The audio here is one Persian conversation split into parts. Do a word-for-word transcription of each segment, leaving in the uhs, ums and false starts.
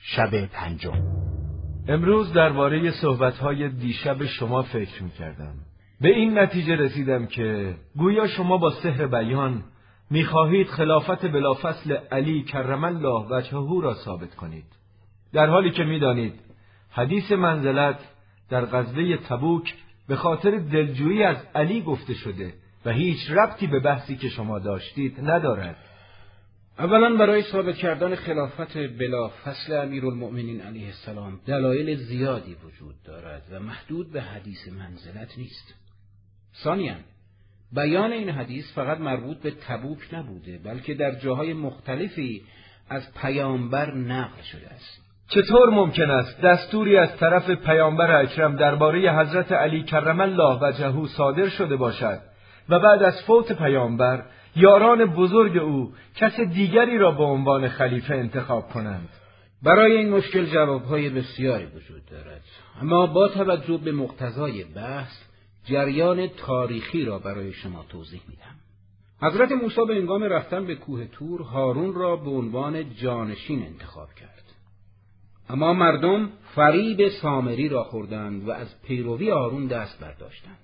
شب پنجم. امروز درباره صحبت‌های دیشب شما فکر می‌کردم. به این نتیجه رسیدم که گویا شما با سحر بیان می‌خواهید خلافت بلافصل علی کرم الله وجهه را ثابت کنید، در حالی که می‌دانید حدیث منزلت در غزوه تبوک به خاطر دلجویی از علی گفته شده و هیچ ربطی به بحثی که شما داشتید ندارد. اولا برای ثابت کردن خلافت بلافصل امیرالمؤمنین علیه السلام دلایل زیادی وجود دارد و محدود به حدیث منزلت نیست. ثانیاً بیان این حدیث فقط مربوط به تبوک نبوده، بلکه در جاهای مختلفی از پیامبر نقل شده است. چطور ممکن است دستوری از طرف پیامبر اکرم درباره حضرت علی کرم الله وجهه صادر شده باشد و بعد از فوت پیامبر یاران بزرگ او کس دیگری را به عنوان خلیفه انتخاب کنند؟ برای این مشکل جوابهای بسیاری وجود دارد، اما با توجه به مقتضای بحث جریان تاریخی را برای شما توضیح میدم. حضرت موسی به هنگام رفتن به کوه طور هارون را به عنوان جانشین انتخاب کرد، اما مردم فریب سامری را خوردند و از پیروی هارون دست برداشتند.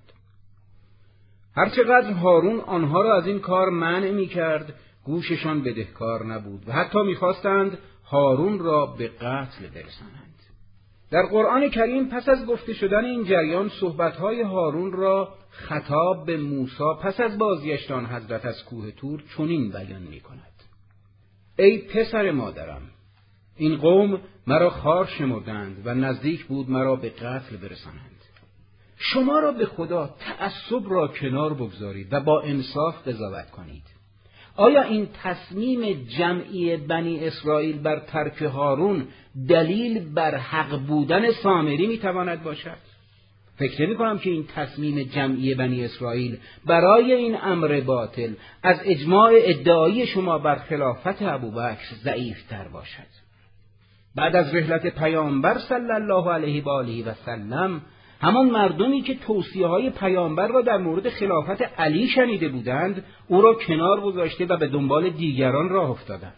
هرچقدر هارون آنها را از این کار منع می‌کرد، گوششان بدهکار نبود و حتی می‌خواستند هارون را به قتل برسانند. در قرآن کریم پس از گفته شدن این جریان صحبت‌های هارون را خطاب به موسی پس از بازگشتن حضرت از کوه طور چنین بیان می‌کند: ای پسر مادرم، این قوم مرا خوار شمردند و نزدیک بود مرا به قتل برسانند. شما را به خدا تعصب را کنار بگذارید و با انصاف قضاوت کنید. آیا این تصمیم جمعی بنی اسرائیل بر ترک هارون دلیل بر حق بودن سامری میتواند باشد؟ فکر نمی کنم که این تصمیم جمعی بنی اسرائیل برای این امر باطل از اجماع ادعایی شما بر خلافت ابوبکر ضعیف‌تر باشد. بعد از رحلت پیامبر صلی الله علیه و آله و سلم، همان مردمی که توصیه‌های پیامبر را در مورد خلافت علی شنیده بودند، او را کنار گذاشته و به دنبال دیگران راه افتادند.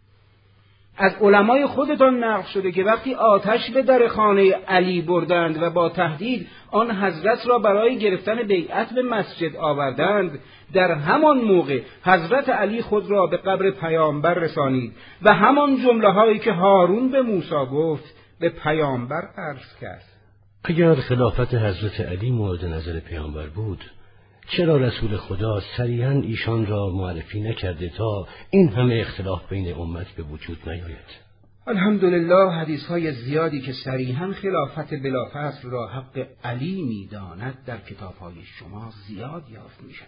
از علمای خودتان نقل شده که وقتی آتش به در خانه علی بردند و با تهدید آن حضرت را برای گرفتن بیعت به مسجد آوردند، در همان موقع حضرت علی خود را به قبر پیامبر رسانید و همان جمله‌هایی که هارون به موسی گفت به پیامبر عرض کرد. اگر خلافت حضرت علی مورد نظر پیامبر بود، چرا رسول خدا صریحاً ایشان را معرفی نکرده تا این همه اختلاف بین امت به وجود نیاید؟ الحمدلله حدیث‌های زیادی که صریحاً خلافت بلافصل را حق علی می‌داند در کتاب‌های شما زیاد یافت می‌شود.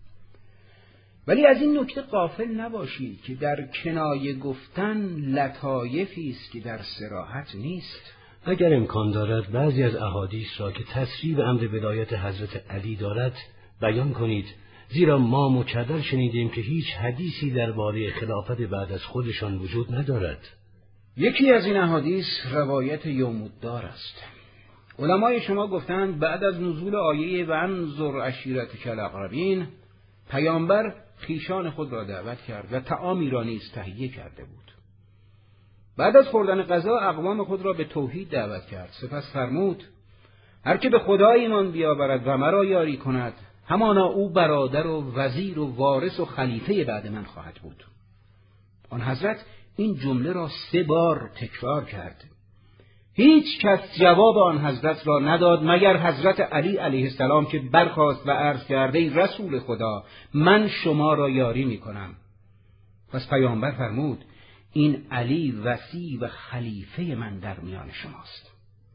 ولی از این نکته غافل نباشید که در کنایه گفتن لطایفی است که در صراحت نیست. اگر امکان دارد بعضی از احادیث را که تصریح امر ولایت حضرت علی دارد بیان کنید، زیرا ما مکرر شنیدیم که هیچ حدیثی درباره خلافت بعد از خودشان وجود ندارد. یکی از این احادیث روایت یوم الدار است. علمای شما گفتند بعد از نزول آیه وانذر عشیرتک الاقربین، پیامبر خویشان خود را دعوت کرد و طعامی را نیز تهیه کرده بود. بعد از خوردن غذا اقوام خود را به توحید دعوت کرد. سپس فرمود: هر که به خدا ایمان بیاورد و مرا یاری کند، همانا او برادر و وزیر و وارث و خلیفه بعد من خواهد بود. آن حضرت این جمله را سه بار تکرار کرد. هیچ کس جواب آن حضرت را نداد مگر حضرت علی علیه السلام که برخاست و عرض کرد: ای رسول خدا، من شما را یاری می کنم. پس پیامبر فرمود: این علی وصی و خلیفه من در میان شماست.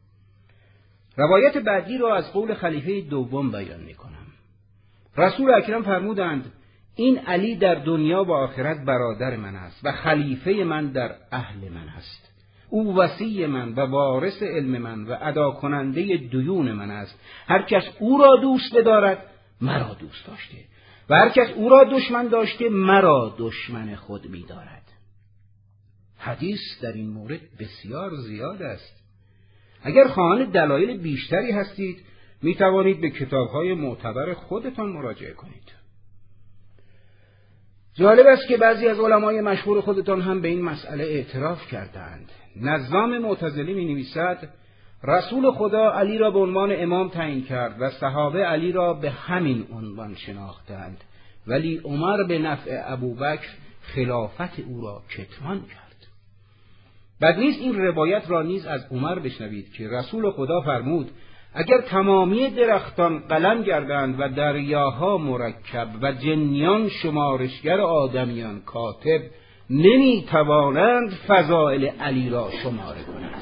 روایت بعدی را از قول خلیفه دوم بیان می کنم. رسول اکرم فرمودند: این علی در دنیا و آخرت برادر من است و خلیفه من در اهل من است. او وصی من و وارث علم من و ادا کننده دیون من است. هر کس او را دوست بدارد مرا دوست داشته و هر کس او را دشمن داشته مرا دشمن خود می دارد. حدیث در این مورد بسیار زیاد است. اگر خواهان دلایل بیشتری هستید می توانید به کتاب‌های معتبر خودتان مراجعه کنید. جالب است که بعضی از علمای مشهور خودتان هم به این مسئله اعتراف کردند. نظام معتزلی می نویسد رسول خدا علی را به عنوان امام تعیین کرد و صحابه علی را به همین عنوان شناختند، ولی عمر به نفع ابوبکر خلافت او را کتمان کرد. بد نیست این روایت را نیز از عمر بشنوید که رسول خدا فرمود اگر تمامی درختان قلم گردند و دریاها مرکب و جنیان شمارشگر آدمیان کاتب، نمی توانند فضائل علی را شماره کنند.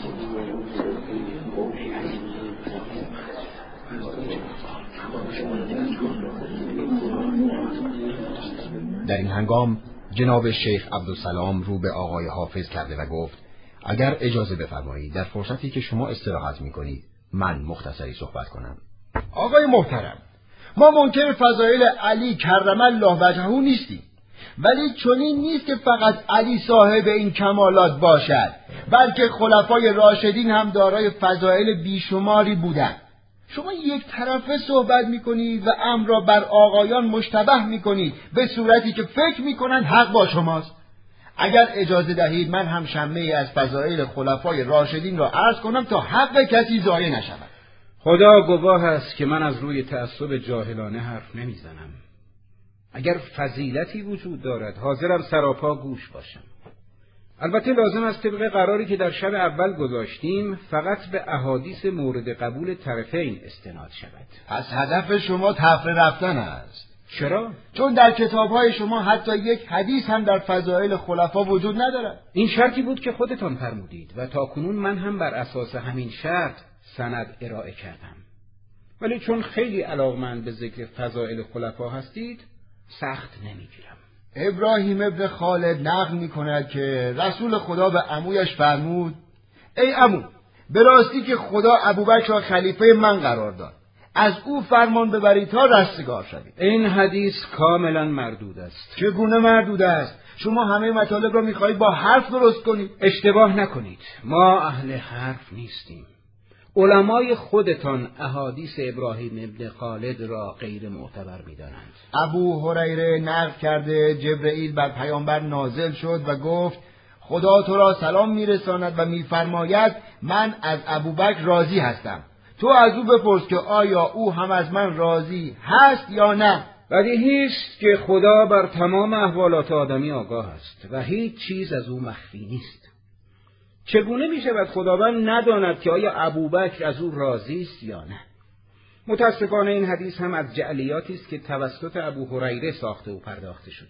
در این هنگام جناب شیخ عبدالسلام رو به آقای حافظ کرده و گفت اگر اجازه بفرمایید در فرصتی که شما استراحت می‌کنید من مختصری صحبت کنم. آقای محترم، ما منکر فضایل علی کرم الله وجهه نیستیم، ولی چنین نیست که فقط علی صاحب این کمالات باشد، بلکه خلفای راشدین هم دارای فضایل بیشماری بودند. شما یک طرفه صحبت میکنید و امر را بر آقایان مشتبه میکنید به صورتی که فکر میکنند حق با شماست. اگر اجازه دهید من هم شمه از فضایل خلفای راشدین را عرض کنم تا حق کسی ضایع نشود. خدا گواه است که من از روی تعصب جاهلانه حرف نمیزنم. اگر فضیلتی وجود دارد حاضرم سراپا گوش باشم. البته لازم است طبق قراری که در شب اول گذاشتیم فقط به احادیث مورد قبول طرفین استناد شود. پس هدف شما تفره رفتن است. چرا؟ چون در کتاب‌های شما حتی یک حدیث هم در فضائل خلفا وجود ندارد. این شرطی بود که خودتان فرمودید و تاکنون من هم بر اساس همین شرط سند ارائه کردم. ولی چون خیلی علاقمند به ذکر فضائل خلفا هستید سخت نمیگیرم. ابراهیم ابن خالد نقل می‌کند که رسول خدا به عمویش فرمود ای عمو، به راستی که خدا ابوبکر را خلیفه من قرار داد، از او فرمان ببرید تا رستگار شوید. این حدیث کاملا مردود است. چگونه مردود است؟ شما همه مطالب را می‌خواهید با حرف درست کنید. اشتباه نکنید، ما اهل حرف نیستیم. علمای خودتان احادیث ابراهیم ابن خالد را غیر معتبر می‌دانند. ابو هریره نقل کرده جبرئیل بر پیامبر نازل شد و گفت خدا تو را سلام میرساند و میفرماید من از ابوبکر راضی هستم، تو از او بپرس که آیا او هم از من راضی هست یا نه. بدیهی است که خدا بر تمام احوالات آدمی آگاه است و هیچ چیز از او مخفی نیست. چگونه می شود خداوند نداند که آیا ابوبکر از او راضی است یا نه؟ متاسفانه این حدیث هم از جعلیاتی است که توسط ابو هریره ساخته و پرداخته شده.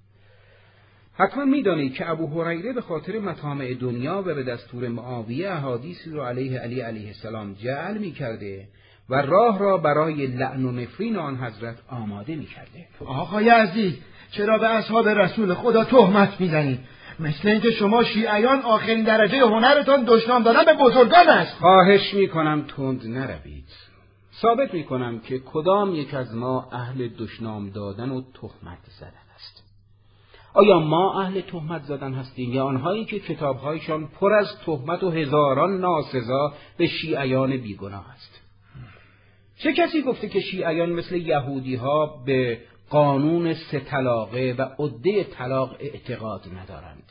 حتما می دانید که ابو هریره به خاطر مطامع دنیا و به دستور معاویه احادیثی را علیه علی علیه السلام جعل می کرده و راه را برای لعن و نفرین آن حضرت آماده می کرده. آقای عزیز، چرا به اصحاب رسول خدا تهمت می زنید؟ مثل اینکه شما شیعیان آخرین درجه هنرتان دشنام دادن به بزرگان است. خواهش می کنم تند نروید. ثابت می کنم که کدام یک از ما اهل دشنام دادن و تهمت زدن است. آیا ما اهل تهمت زدن هستیم یا آنهایی که کتابهایشان پر از تهمت و هزاران ناسزا به شیعیان بیگناه است؟ چه کسی گفته که شیعیان مثل یهودی ها به قانون سه طلاقه و عده طلاق اعتقاد ندارند؟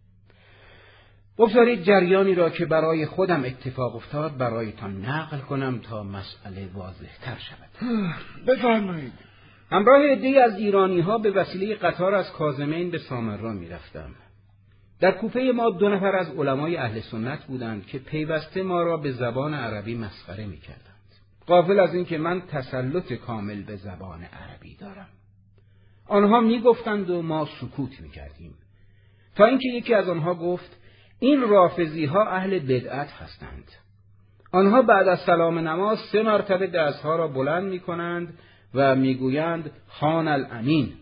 بگذارید جریانی را که برای خودم اتفاق افتاد برایتان نقل کنم تا مسئله واضح تر شود. بفرمایید. همراه عده‌ای از ایرانی ها به وسیله قطار از کاظمین به سامرا می رفتم. در کوپه ما دو نفر از علمای اهل سنت بودند که پیوسته ما را به زبان عربی مسخره می کردند، غافل از این که من تسلط کامل به زبان عربی دارم. آنها می گفتند و ما سکوت می کردیم، تا اینکه یکی از آنها گفت این رافضی ها اهل بدعت هستند. آنها بعد از سلام نماز سه مرتبه دستها را بلند می کنند و می گویند خان الامین.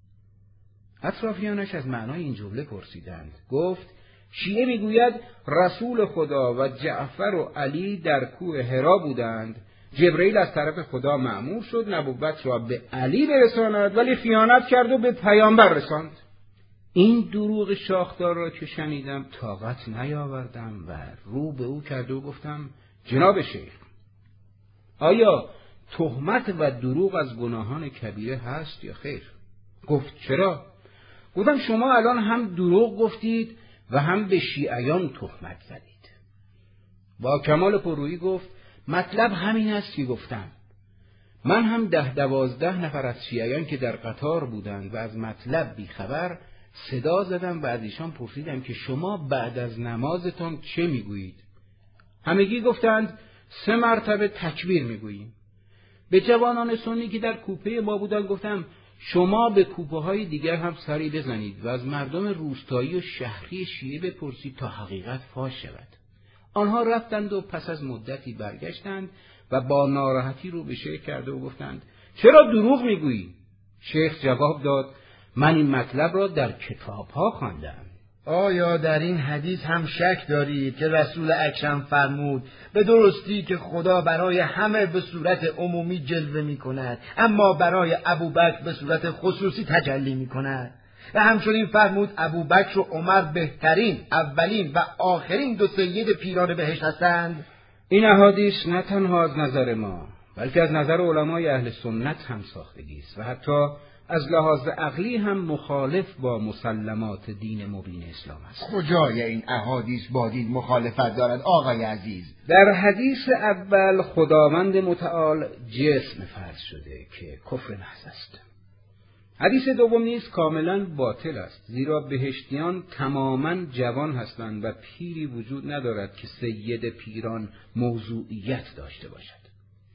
اطرافیانش از معنای این جمله پرسیدند. گفت شیعه می گوید رسول خدا و جعفر و علی در کوه حرا بودند. جبرئیل از طرف خدا مأمور شد نبوت را به علی برساند، ولی خیانت کرد و به پیامبر رساند. این دروغ شاخدار را که شنیدم طاقت نیاوردم و رو به او کرد و گفتم جناب شیخ، آیا تهمت و دروغ از گناهان کبیره هست یا خیر؟ گفت چرا؟ گفتم شما الان هم دروغ گفتید و هم به شیعیان تهمت زدید. با کمال پررویی گفت مطلب همین است که گفتم. من هم ده دوازده نفر از شیعیان که در قطار بودند و از مطلب بیخبر صدا زدم و از ایشان پرسیدم که شما بعد از نمازتان چه میگویید؟ همگی گفتند سه مرتبه تکبیر میگوییم. به جوانان سنی که در کوپه ما بودند گفتم شما به کوپه های دیگر هم سری بزنید و از مردم روستایی و شهری شیعه بپرسید تا حقیقت فاش شود. آنها رفتند و پس از مدتی برگشتند و با ناراحتی رو به شیخ کرده و گفتند چرا دروغ میگویی؟ شیخ جواب داد من این مطلب را در کتاب ها خواندم. آیا در این حدیث هم شک دارید که رسول اکرم فرمود به درستی که خدا برای همه به صورت عمومی جلوه می کند اما برای ابوبکر به صورت خصوصی تجلی می کند و همچنین فرمود ابوبکر و عمر بهترین اولین و آخرین دو سید پیران بهشت هستند؟ این احادیث نه تنها از نظر ما بلکه از نظر علمای اهل سنت هم ساختگی است و حتی از لحاظ عقلی هم مخالف با مسلمات دین مبین اسلام است. کجای این احادیث با دین مخالفت دارد آقای عزیز؟ در حدیث اول خداوند متعال جسم فرض شده که کفر محض است. حدیث دوم نیز کاملا باطل است، زیرا بهشتیان تماما جوان هستند و پیری وجود ندارد که سید پیران موضوعیت داشته باشد.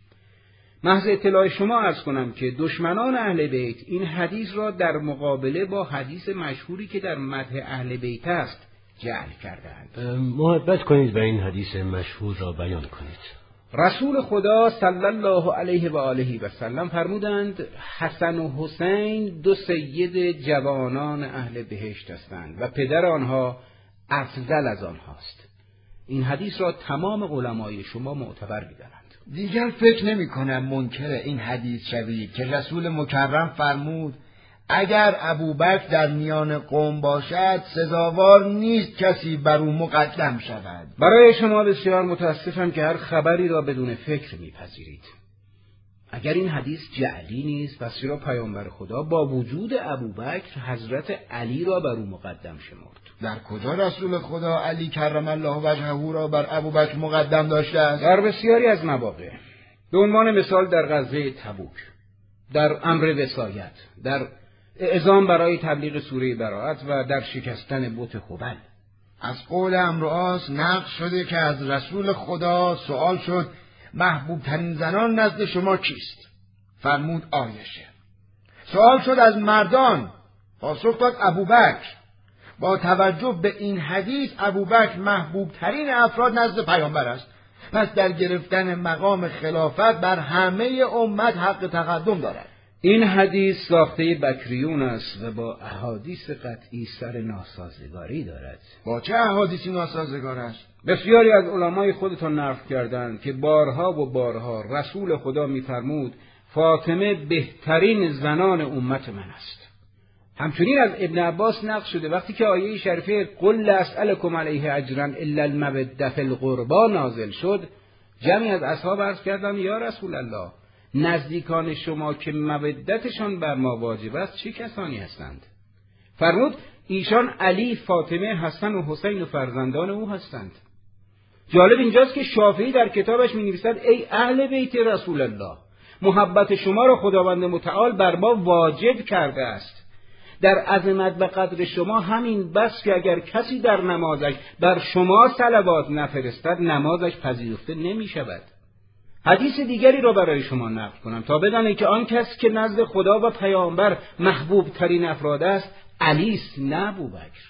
محض اطلاع شما عرض کنم که دشمنان اهل بیت این حدیث را در مقابله با حدیث مشهوری که در مدح اهل بیت است جعل کردند. محبت کنید و این حدیث مشهور را بیان کنید. رسول خدا صلی الله علیه و آله و سلم فرمودند حسن و حسین دو سید جوانان اهل بهشت هستند و پدر آنها افضل از آنهاست. این حدیث را تمام علمای شما معتبر می‌دانند. دیگر فکر نمی کنم منکر این حدیث شوید که رسول مکرم فرمود اگر ابوبکر در میان قوم باشد سزاوار نیست کسی بر او مقدم شود. برای شما بسیار متاسفم که هر خبری را بدون فکر میپذیرید. اگر این حدیث جعلی نیست پس چرا پیامبر خدا با وجود ابوبکر حضرت علی را بر او مقدم شمرد؟ در کجا رسول خدا علی کرم الله وجهه را بر ابوبکر مقدم داشته است؟ در بسیاری از مواقع. به عنوان مثال در غزوه تبوک، در امر وصایت، در اعزام برای تبلیغ سوره براءت و در شکستن بت هبل. از قول امرؤاس نقل شده که از رسول خدا سوال شد محبوب ترین زنان نزد شما کیست؟ فرمود عایشه. سوال شد از مردان، پاسخ داد ابوبکر. با توجه به این حدیث ابوبکر محبوب ترین افراد نزد پیامبر است. پس در گرفتن مقام خلافت بر همه امت حق تقدم دارد. این حدیث ساخته بکریون است و با احادیث قطعی سر ناسازگاری دارد. با چه احادیثی ناسازگار است؟ بسیاری از علمای خودتان نقل کردند که بارها و بارها رسول خدا می‌فرمود فاطمه بهترین زنان امت من است. همچنین از ابن عباس نقل شده وقتی که آیه شریفه قل لا اسألکم علیه اجرا الا المودة فی القربى نازل شد، جمعی از اصحاب عرض کردند یا رسول الله نزدیکان شما که مودتشان بر ما واجب است چه کسانی هستند؟ فرمود ایشان علی، فاطمه، حسن و حسین و فرزندان او هستند. جالب اینجاست که شافعی در کتابش می نویسد ای اهل بیت رسول الله، محبت شما را خداوند متعال بر ما واجب کرده است. در عظمت و قدر شما همین بس که اگر کسی در نمازش بر شما صلوات نفرستد نمازش پذیرفته نمی شود. حدیث دیگری را برای شما نقل کنم تا بدانید که آن کس که نزد خدا و پیامبر محبوب ترین افراد است علی است نه ابوبکر.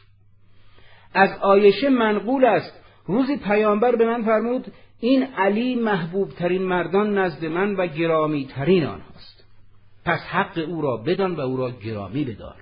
از عایشه منقول است روزی پیامبر به من فرمود این علی محبوب ترین مردان نزد من و گرامی ترین آنهاست، پس حق او را بدان و او را گرامی بدار.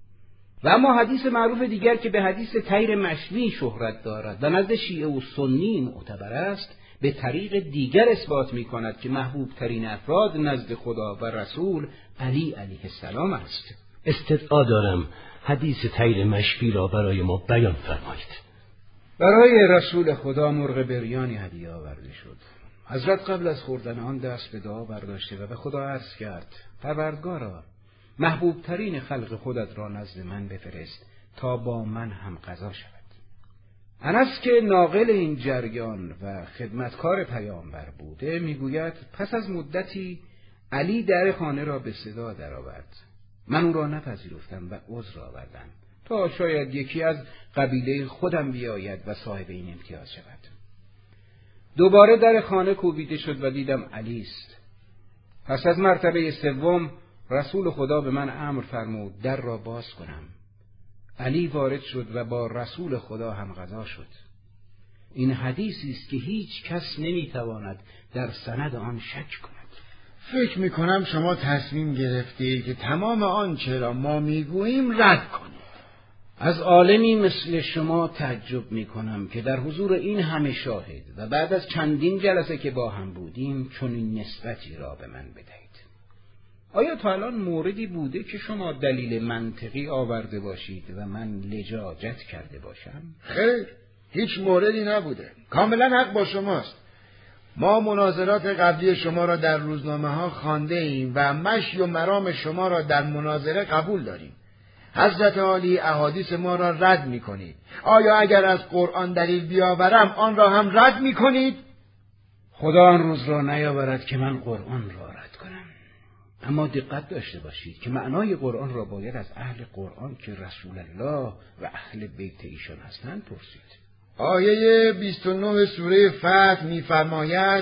و اما حدیث معروف دیگر که به حدیث طیر مشوی شهرت دارد و نزد شیعه و سنی معتبر است به طریق دیگر اثبات می کند که محبوب ترین افراد نزد خدا و رسول علی علیه السلام است. استدعا دارم حدیث طیر مشوی را برای ما بیان فرمایید. برای رسول خدا مرغ بریانی هدیه آورده شد. حضرت قبل از خوردن آن دست به دعا برداشته و به خدا عرض کرد پروردگارا محبوب ترین خلق خودت را نزد من بفرست تا با من هم قضا شود. انس که ناقل این جریان و خدمتکار پیامبر بوده میگوید پس از مدتی علی در خانه را به صدا درآورد. من او را نپذیرفتم و عذر آوردم تا شاید یکی از قبیله خودم بیاید و صاحب این امتیاز شود. دوباره در خانه کوبیده شد و دیدم علی است. پس از مرتبه سوم رسول خدا به من امر فرمود در را باز کنم. علی وارد شد و با رسول خدا هم غذا شد. این حدیثی است که هیچ کس نمیتواند در سند آن شک کند. فکر میکنم شما تصمیم گرفتید که تمام آنچه را ما میگوییم رد کنید. از عالمی مثل شما تعجب میکنم که در حضور این همه شاهد و بعد از چندین جلسه که با هم بودیم چنین نسبتی را به من بدهید. آیا تا الان موردی بوده که شما دلیل منطقی آورده باشید و من لجاجت کرده باشم؟ خیر، هیچ موردی نبوده. کاملا حق با شماست. ما مناظرات قبلی شما را در روزنامه ها خوانده ایم و مشی و مرام شما را در مناظره قبول داریم. حضرت عالی احادیث ما را رد می کنید. آیا اگر از قرآن دلیل بیاورم آن را هم رد می کنید؟ خدا آن روز را نیاورد که من قرآن را رد کنم. اما دقت داشته باشید که معنای قرآن را باید از اهل قرآن که رسول الله و اهل بیت ایشان هستند پرسید. آیه بیست و نه سوره فتح می‌فرماید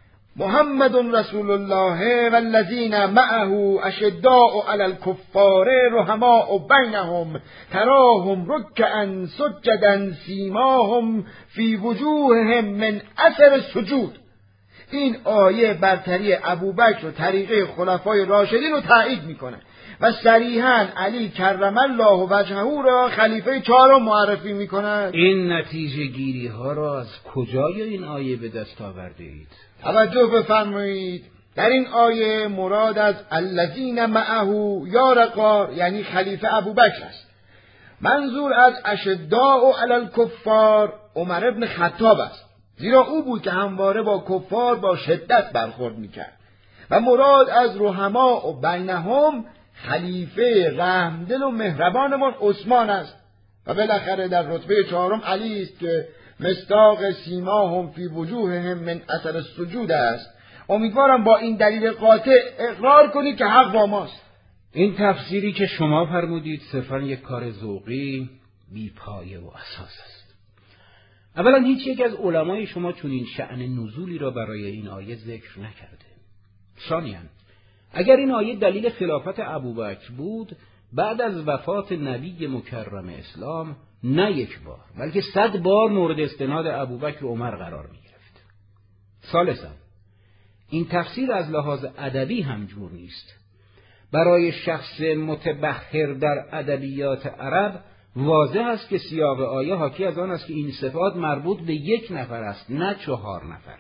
محمد رسول الله والذین معه اشداء علی الکفار رحماء بینهم تراهم رکعا سجدا سیماهم فی وجوههم من اثر السجود. این آیه برتری ابوبکر و طریقه خلفای راشدین رو تایید میکنه و صریحاً علی کرم الله وجهه را خلیفه چهارم معرفی میکنه. این نتیجه گیری ها را از کجای این آیه به دست آورده اید؟ توجه بفرمایید. در این آیه مراد از الذین معه یا رقار یعنی خلیفه ابوبکر است. منظور از اشداء علی الکفار عمر ابن خطاب است، زیرا او بود که همواره با کفار با شدت برخورد میکرد. و مراد از رحماء و بینهم خلیفه رحمدل و مهربانمان عثمان است. و بالاخره در رتبه چهارم علی است که مصداق سیماهم فی وجوههم من اثر السجود است. امیدوارم با این دلیل قاطع اقرار کنید که حق با ماست. این تفسیری که شما فرمودید صرفاً یک کار ذوقی بی پایه و اساس است. اولا هیچ یک از علمای شما چنین شأن نزولی را برای این آیه ذکر نکرده. ثانیاً اگر این آیه دلیل خلافت ابوبکر بود، بعد از وفات نبی مکرم اسلام نه یک بار بلکه صد بار مورد استناد ابوبکر و عمر قرار می گرفت. ثالثاً این تفسیر از لحاظ ادبی هم جور نیست. برای شخص متبحر در ادبیات عرب واضح است که سیاق آیه حاکی از آن است که این صفات مربوط به یک نفر است نه چهار نفر.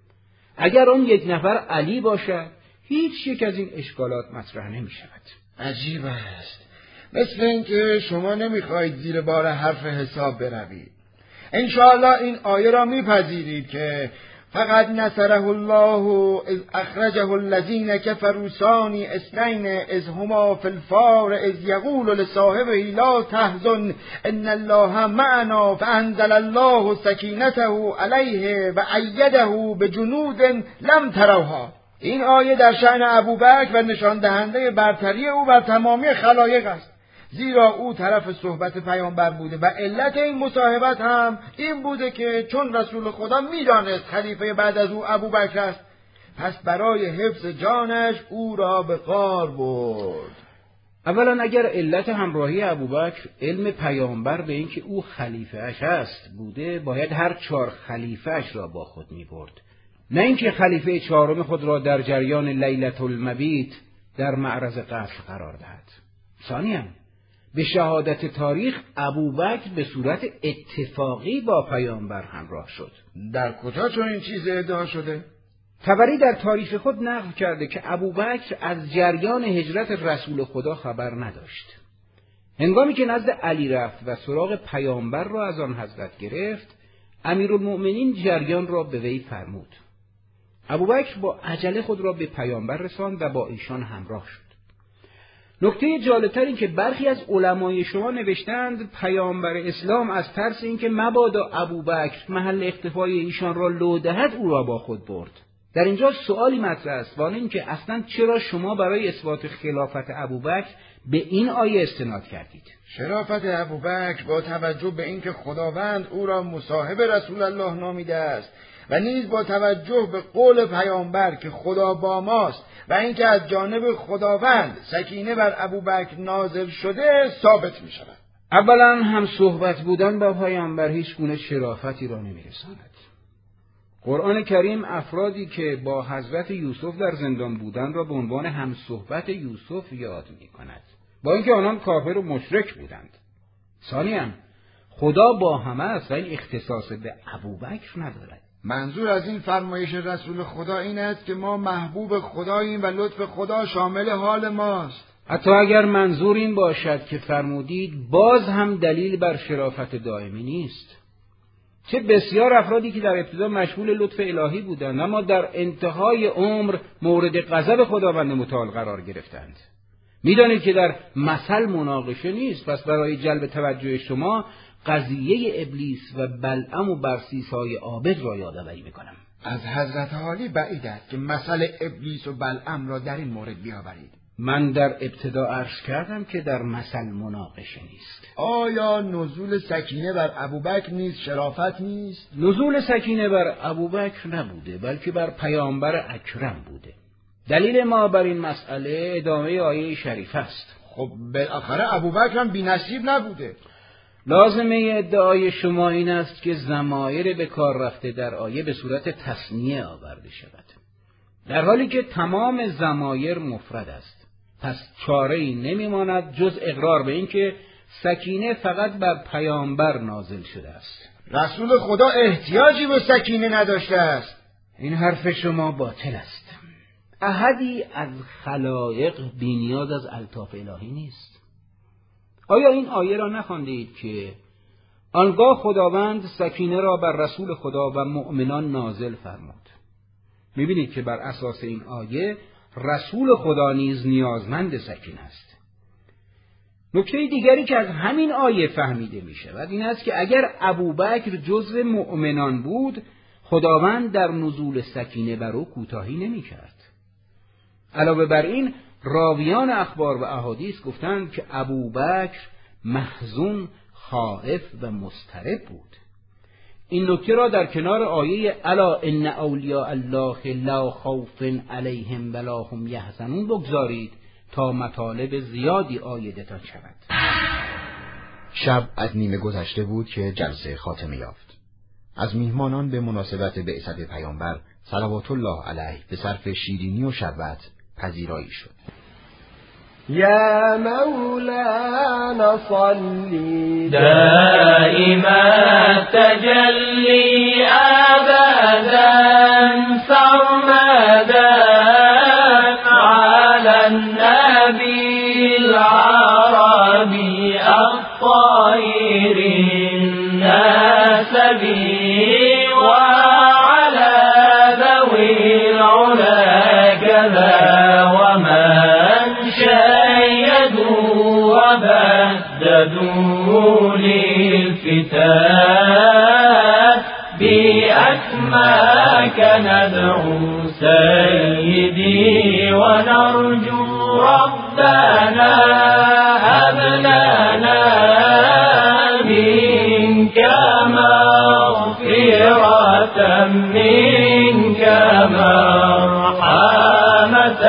اگر آن یک نفر علی باشد هیچ یک از این اشکالات مطرح نمی شود. عجیب است. مثل اینکه شما نمیخواهید زیر بار حرف حساب بروید. انشاءالله این آیه را میپذیرید که فقط نصره الله اذ اخرجه الذین کفروا ثانی اثنین اذ هما فی الغار اذ یقول لصاحبه لا تحزن ان الله معنا فانزل الله سکینته علیه و ایده بجنود لم تروها. این آیه در شأن ابوبکر و نشان دهنده برتری او بر تمامی خلایق است، زیرا او طرف صحبت پیامبر بوده و علت این مصاحبت هم این بوده که چون رسول خدا میدانست خلیفه بعد از او ابوبکر است، پس برای حفظ جانش او را به غار برد. اولا اگر علت همراهی ابوبکر علم پیامبر به اینکه او خلیفه اش است بوده، باید هر چهار خلیفه اش را با خود می برد، نه اینکه خلیفه چهارم خود را در جریان لیلة المبیت در معرض قتل قرار دهد. ثانیاً به شهادت تاریخ ابوبکر به صورت اتفاقی با پیامبر همراه شد. در کجا چون این چیز ادعا شده؟ طبری در تاریخ خود نقل کرده که ابوبکر از جریان هجرت رسول خدا خبر نداشت. هنگامی که نزد علی رفت و سراغ پیامبر را از آن حضرت گرفت، امیرالمؤمنین جریان را به وی فرمود. ابوبکر با عجله خود را به پیامبر رساند و با ایشان همراه شد. نکته جالبتر این که برخی از علمای شما نوشتند پیامبر اسلام از ترس اینکه مبادا ابوبکر محل اختفای ایشان را لو دهد او را با خود برد. در اینجا سوالی مطرح است، وان این که اصلا چرا شما برای اثبات خلافت ابوبکر به این آیه استناد کردید؟ شرافت ابوبکر با توجه به اینکه خداوند او را مصاحب رسول الله نامیده است و نیز با توجه به قول پیامبر که خدا با ماست و اینکه از جانب خداوند سکینه بر ابوبکر نازل شده ثابت می شود. اولا هم صحبت بودن با پیامبر هیچ گونه شرافتی را نمی‌رساند. قرآن کریم افرادی که با حضرت یوسف در زندان بودن را به عنوان هم صحبت یوسف یاد می‌کند، با اینکه آنان کافر و مشرک بودند. ثانیاً خدا با همه است و این اختصاص به ابوبکر ندارد. منظور از این فرمایش رسول خدا این است که ما محبوب خداییم و لطف خدا شامل حال ماست. حتی اگر منظور این باشد که فرمودید، باز هم دلیل بر شرافت دائمی نیست. چه بسیار افرادی که در ابتدا مشمول لطف الهی بودند اما در انتهای عمر مورد غضب خداوند متعال قرار گرفتند. میدانید که در مثل مناقشه نیست، پس برای جلب توجه شما قضیه ابلیس و بلعم و برسیسای عابد را یادآوری میکنم. از حضرت عالی بعید است که مثل ابلیس و بلعم را در این مورد بیاورید. من در ابتدا عرض کردم که در مثل مناقشه نیست. آیا نزول سکینه بر ابوبکر نیز شرافت نیست؟ نزول سکینه بر ابوبکر نبوده، بلکه بر پیامبر اکرم بوده. دلیل ما بر این مسئله ادامه آیه شریف است. خب بالاخره ابوبکر هم بی‌نصیب نبوده. لازمه ادعای شما این است که ضمایر به کار رفته در آیه به صورت تثنیه آورده شود، در حالی که تمام ضمایر مفرد است. پس چاره‌ای نمی‌ماند جز اقرار به این که سکینه فقط بر پیامبر نازل شده است. رسول خدا احتیاجی به سکینه نداشته است. این حرف شما باطل است. احدی از خلایق بی‌نیاز از الطاف الهی نیست. آیا این آیه را نخواندید که آنگاه خداوند سکینه را بر رسول خدا و مؤمنان نازل فرمود؟ می‌بینید که بر اساس این آیه رسول خدا نیز نیازمند سکینه است. نکته دیگری که از همین آیه فهمیده می شود این است که اگر ابوبکر جزو مؤمنان بود، خداوند در نزول سکینه بر او کوتاهی نمی کرد. علاوه بر این راویان اخبار و احادیث گفتند که ابوبکر محزون، خائف و مضطرب بود. این نکته را در کنار آیه الا ان اولیاء الله لا خوف علیهم ولا هم یحزنون بگذارید تا مطالب زیادی عایدتان شود. شب از نیمه گذشته بود که جلسه خاتمه یافت. از میهمانان به مناسبت بعثت پیامبر صلوات الله علیه به صرف شیرینی و شربت پذیرایی شد. يا مولانا صلي دائما تجلي أبدا سرمدا على النبي العربي الطاهر الناسبي وعلى ذوي العلا كذا ومن شيدوا وبددوا للفتاة بأسماك ندعو سيدي ونرجو ربنا هب لنا منك مغفرة منك مرحمة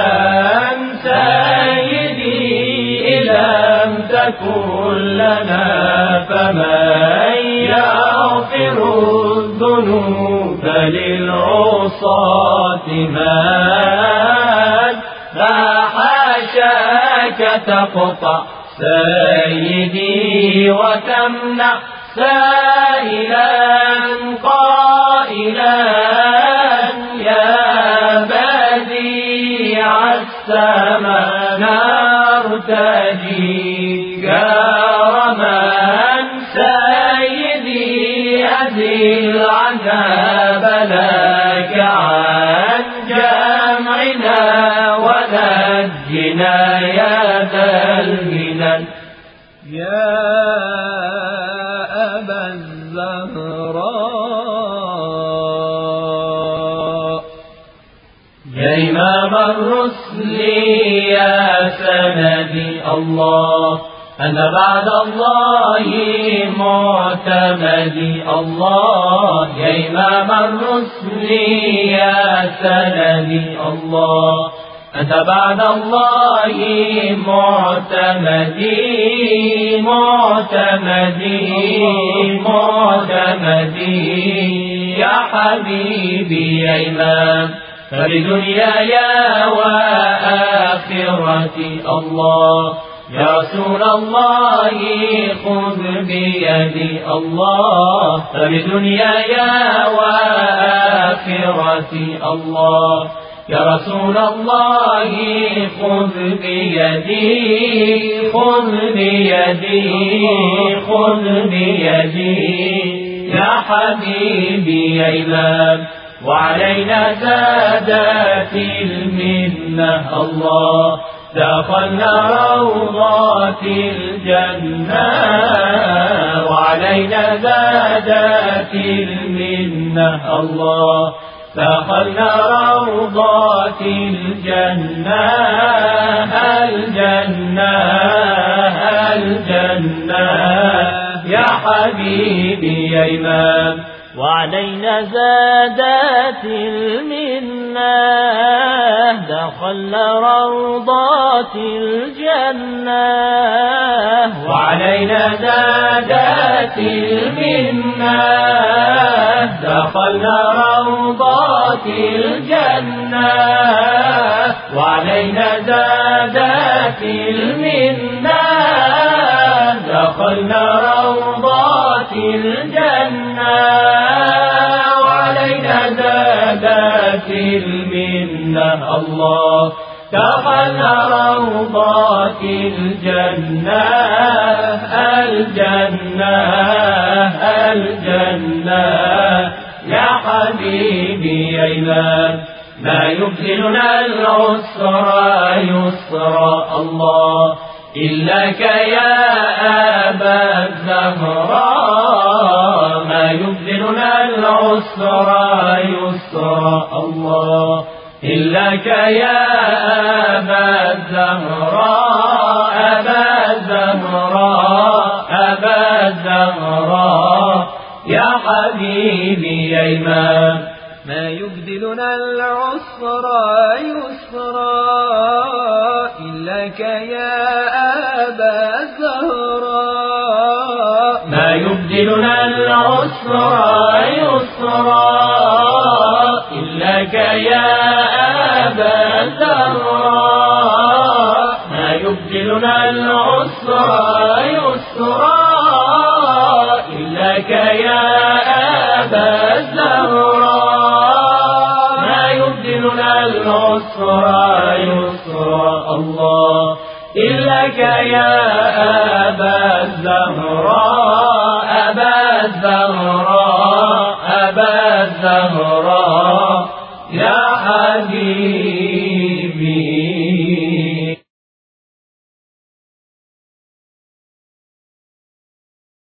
تكن لنا فمن يغفر الذنوب للعصاة من لا حاشاك تقطع سيدي وتمنع سائلا قائلا يا بديع السماء نرتجي كرما سيدي أزل عذاب لك عن جمعنا ونجنا يا ذا يا إمام الرسل يا سندي الله أنت بعد الله معتمدي الله يا إمام الرسل يا سندي الله أنت بعد الله معتمدي معتمدي معتمدي يا حبيبي يا إمام فلدنياي وآخرتي الله يا رسول الله خذ بيدي الله فلدنياي وآخرتي الله يا رسول الله خذ بيدي خذ بيدي خذ بيدي يا حبيبي يا إمام وعلينا زادت المنة الله دخلنا روضات الجنة وعلينا زادت المنة الله دخلنا روضات الجنة الجنة الجنة يا حبيبي يا إمام وعلينا زادت المنة دخلنا روضات الجنة وعلينا زادت المنة دخلنا روضات الجنة وعلينا زادت المنة دخلنا روضات الجنة وعلينا زادت المنة الله دخلنا روضات الجنة الجنة الجنة يا حبيبي يا إمام ما يبذلنا العسر يسر الله إلاك يا أبا الزهراء ما يبذلنا العسر يسر الله إلاك يا أبا الزهراء أبا الزهراء أبا الزهراء يا حبيبي يا إمام ما يبدلنا العسر يسرا إلاك يا أبا الزهراء ما يبدلنا العسر يسرا إلاك يا أبا الزهراء ما يبدلنا العسر يسرا إلاك يا أبا الزهراء ما يبدلنا العسر يسرا الله إلاك يا أبا الزهراء أبا الزهراء أبا الزهراء يا حبيبي